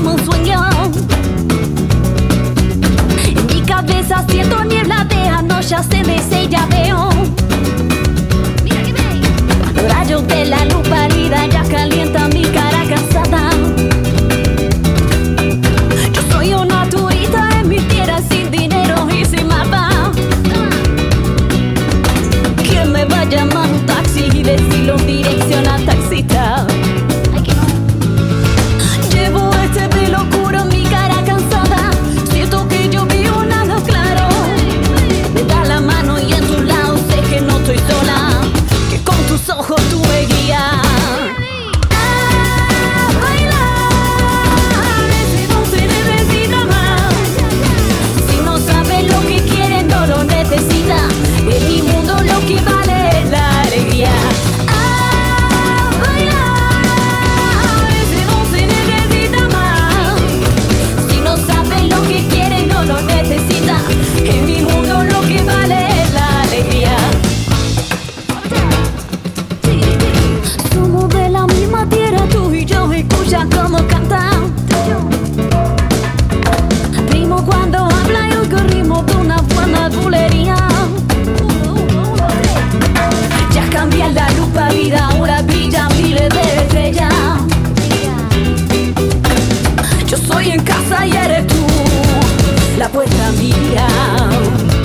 como un sueño. En mi cabeza siento niebla de anoche, se me sella, veo. Los rayos de la luz pálida ya calientan mi cara cansada. Yo soy una turista en mi tierra sin dinero y sin mapa. ¿Quién me va a llamar un taxi y decirlo en dirección al taxista? Llevo este pelo oscuro en mi cara cansada. Siento que yo veo nada claro. Me da la mano y en tu lado sé que no estoy sola, que con tus ojos tú me guías. En mi mundo lo que vale es la alegría. A bailar, ese no se necesita más. Si no sabes lo que quieres, no lo necesitas. En mi mundo lo que vale es la alegría. Somos de la misma tierra, tú y yo, escucha cómo cantan. Primo cuando habla y oigo el ritmo de una buena bulería. Ya cambia la luz pálida, ahora brillan miles de estrellas. Yo soy en casa y eres tú, la puerta mía.